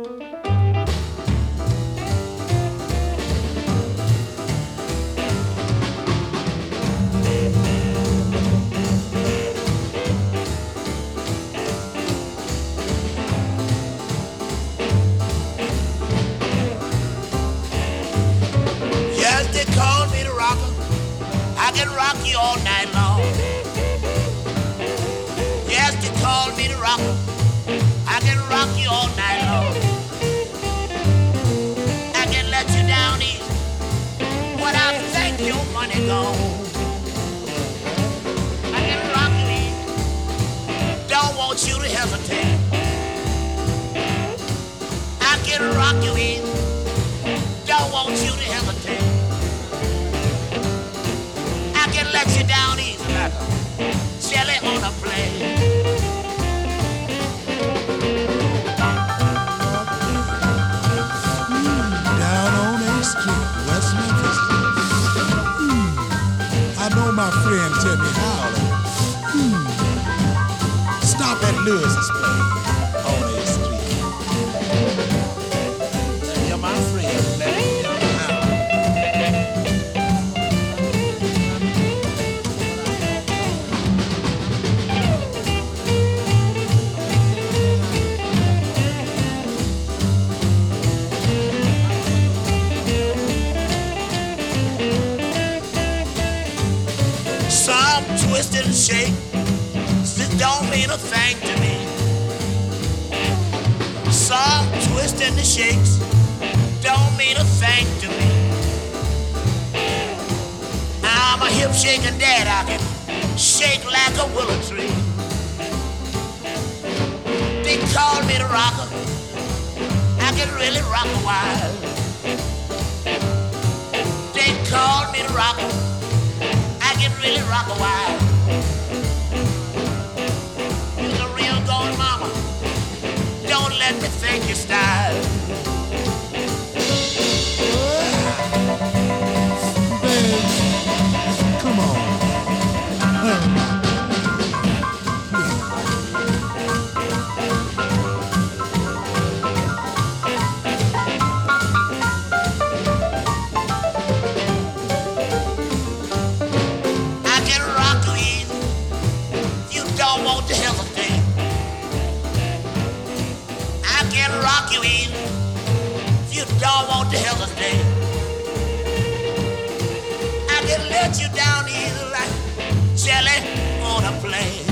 Yes, they call me the rocker. I can rock you all night long. Yes, they call me the rocker. I can rock you all night long. I can let you down easy when I think your money gone. I can rock you easy. Don't want you to hesitate. I can rock you easy. Don't want you to hesitate. I can let you down easy like a jelly on a plate. Down on A Street, West Memphis. I know my friend tell me how to stop at Lewis's place on A Street. You're my friend, let me tell you how. Some twist and shake, this don't mean a thing to me. Some twist and shakes don't mean a thing to me. I'm a hip shaking dad, I can shake like a willow tree. They call me the rocker, I can really rock a while. They call me the rocker, I can really rock a while. You're a real gold mama. Don't let me think your style. Baby, come on. I can rock you easy. You don't want to hesitate. I can rock you easy. You don't want to hesitate. I can let you down easy like jelly on a plate.